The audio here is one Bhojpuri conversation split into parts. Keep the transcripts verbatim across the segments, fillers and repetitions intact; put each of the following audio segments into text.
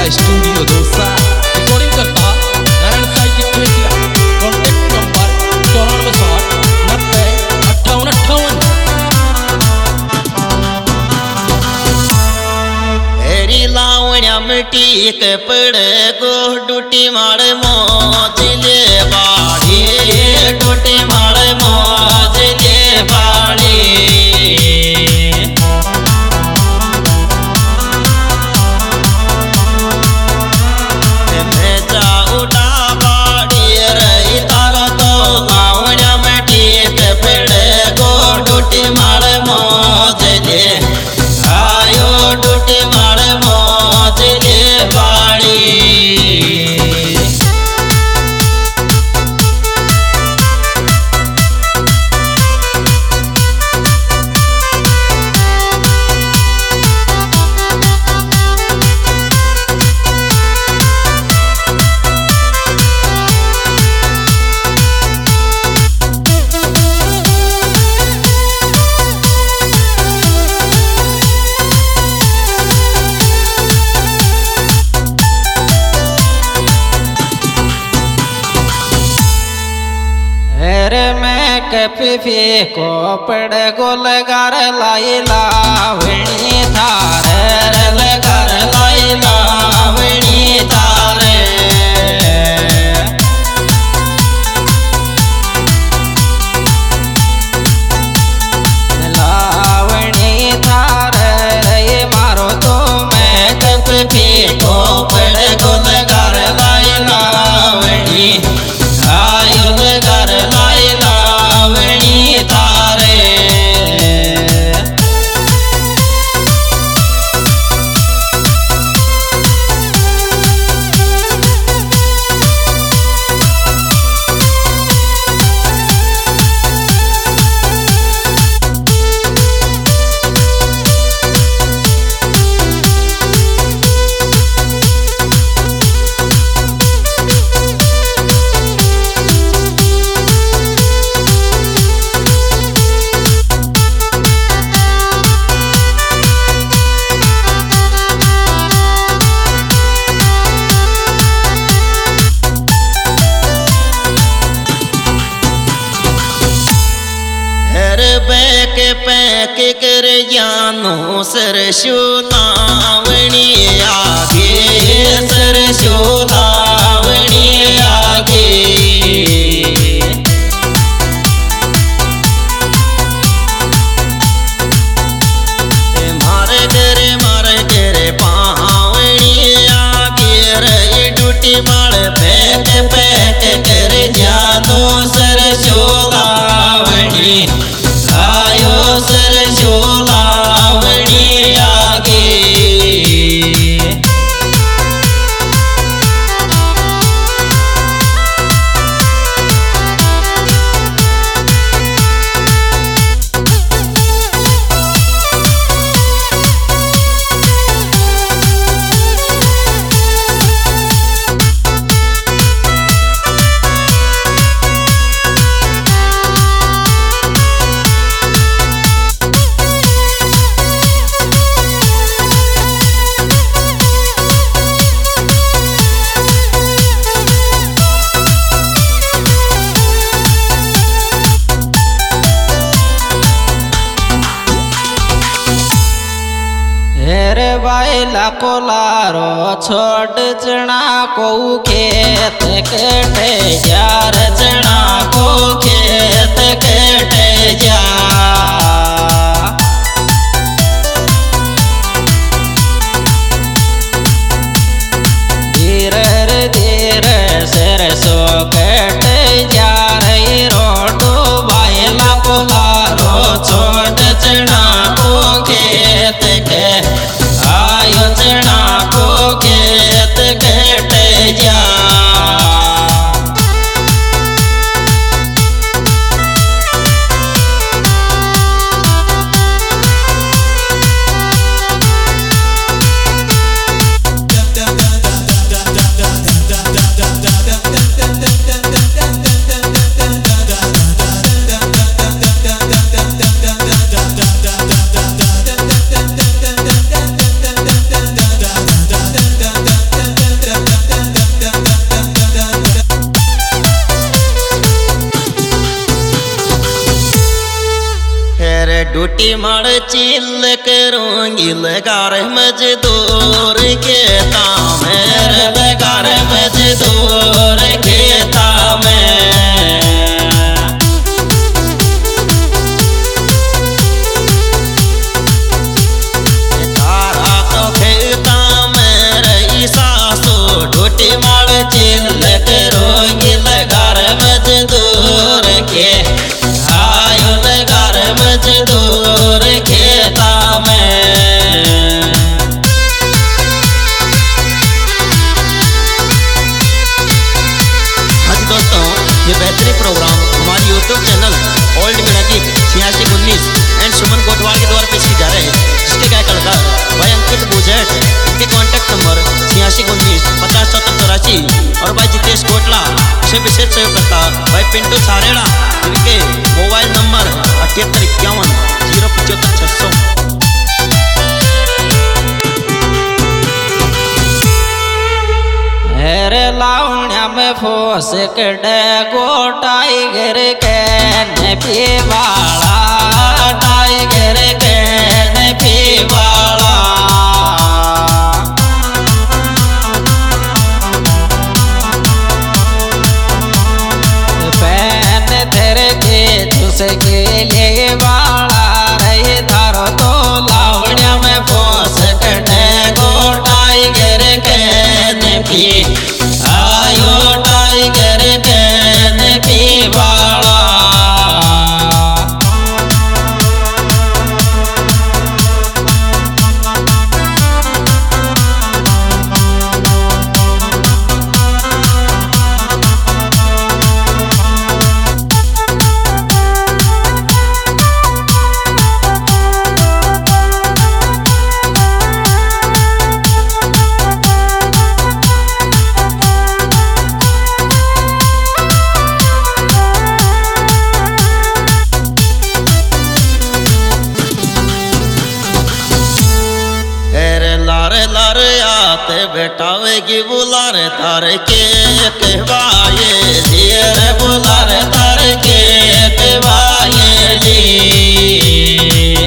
स्टूडियो दोसा रिकॉर्डिंग करता नारायण साई जी केसिया कॉन्टैक्ट नंबर चौरानवे साठ नब्बे अट्ठावन अट्ठावन। हेरी लावण्या मिट्टी कपड़ गो डूटी माड़ मौज ले बाड़ी डूटी माड़ मौज ले बाड़ी पी को पड़ गोल गार लाई लावणी थार लगार लाई लावणी थार लावणी थार रे मारो तो मैं कप पी को पड़ गोल गार लाई लावणी आयो लगार लाई लावणी थारे के पैक कर जानो सरसो लावणी आगे सरसो लावणी आगे मारे करे मारे करे पावणी आगे रे डूटी मार पैक पैक कर जानो सरसो लावणी आयो सरसो लावणी आगे बाइला कोलारो छोड़ चना को खेत कटे यार चना को खेत कटे जा धीरे धीरे सरसो कटे जा रही रोडो बाइला कोलारो छोड़ चना को खेत के आयो चना को खेत कटे जा डूटी माड़ चिल करूंगी लगार मजदूर के ताम लगार मजदूर के ताम तारा तो खेता में रही सासू डूटी माड़ चिल करूंगी लगार मजदूर के आयो लगार मजदूर खेता में। हाँ जी दोस्तों, ये बेहतरीन प्रोग्राम हमारे यूट्यूब चैनल ओल्ड म्यूजिक छियासी उन्नीस एंड सुमन कोटवाल के द्वारा पेश की जा रहे हैं, जिसके गायक कलाकार भाई अंकित बुझेट, इनके कॉन्टैक्ट नंबर छियासी उन्नीस पचास चौहत्तर चौरासी और भाई जितेश कोटला से विशेष सहयोगकर्ता भाई पिंटू सारेड़ा, जिनके मोबाइल नंबर अठहत्तर इक्यावन जीरो पचहत्तर छह सौ। हेरे लावण्या में फोस कड़े गोटाइगर के न पीवाला टाइगर के न पीवाला पैन तेरे के तुझके लिए वाला रही धारो तो लावण्या में फोस कड़े गोटाइगर के न पी आयो टाइगर के न पीवाला बेटावेगी बुलार तार के कहवाए दियर बुलार तार के कहवाए दी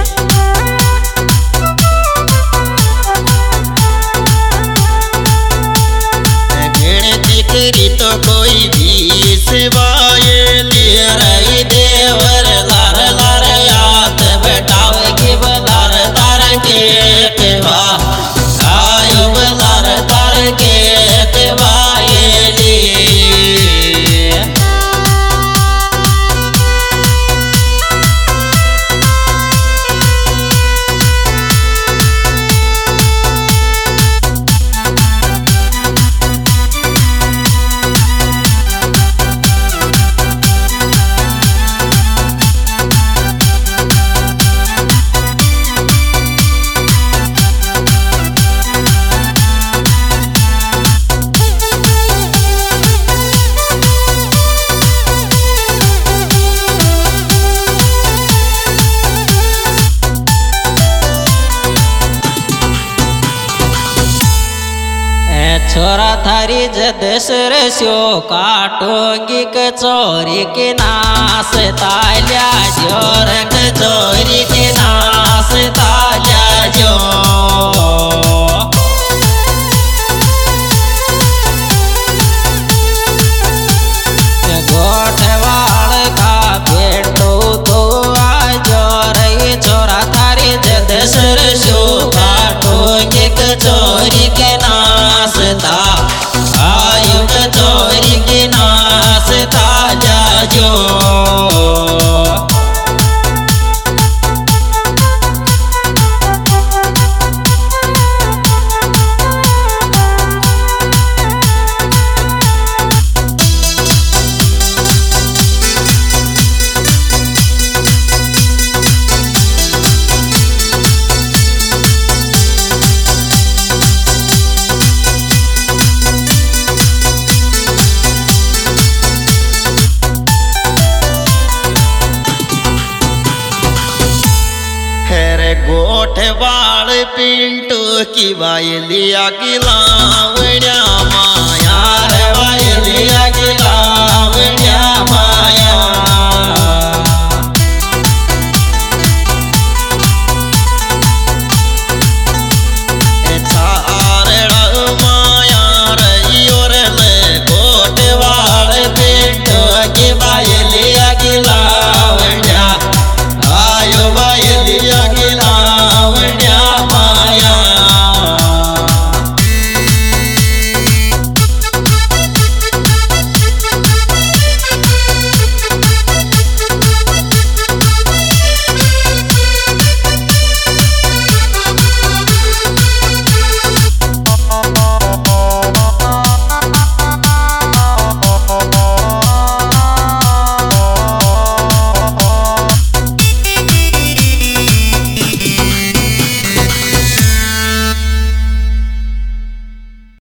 गिणती करी तो कोई भी सिवाए दियर देवर लार लार याद बेटावेगी बुलार तार के कहवा बलार तार के कहवाएली छोरा थारी जदसर स्यो काटोगी कचोरी के नास ताल्या जोर कचोरी के नास ताल्या जो गोठवाड़ का बेटो तो जोर छोरा थारी जदसर स्यो काटोगी कचोरी के नासता आयु कचोरी के नासता जाजो गोठवाड़ पिंटू की वायलिया की लावण्या माया रे वायलिया की